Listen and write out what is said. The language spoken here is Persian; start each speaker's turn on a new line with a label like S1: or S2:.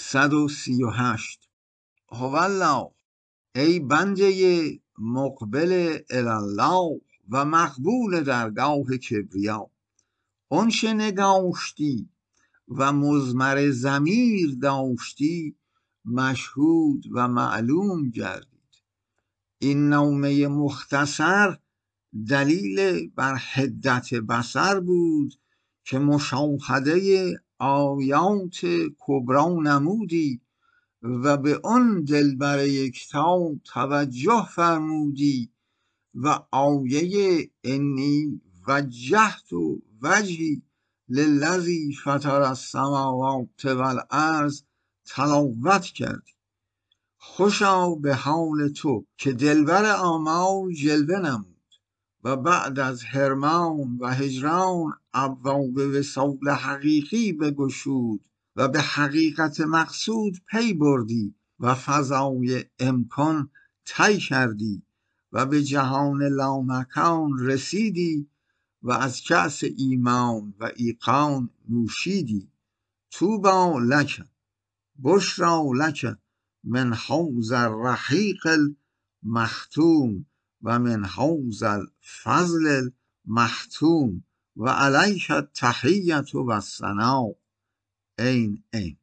S1: 138. هوالله، ای بنده مقبل الله و مقبول درگاه کبریا، آنچه نگاشتی و مضمر ضمیر داشتی مشهود و معلوم گردید. این نامه مختصر دلیل بر حدت بصر بود که مشاهده آیات کبرا نمودی و به آن دلبر یکتا توجه فرمودی و آیه انی وجهت وجهی للذی فطر السماوات والارض تلاوت کردی. خوشا به حال تو که دلبر آمال جلوه نمود و بعد از حرمان و هجران ابواب وصال حقیقی بگشود و به حقیقت مقصود پی بردی و فضای امکان طی کردی و به جهان لامکان رسیدی و از کأس ایمان و ایقان نوشیدی. طوبی لک، بشری لک من حوض الرحیق المختوم و من حوض الفضل المحتوم و علیک التحیة و الثناء. عین.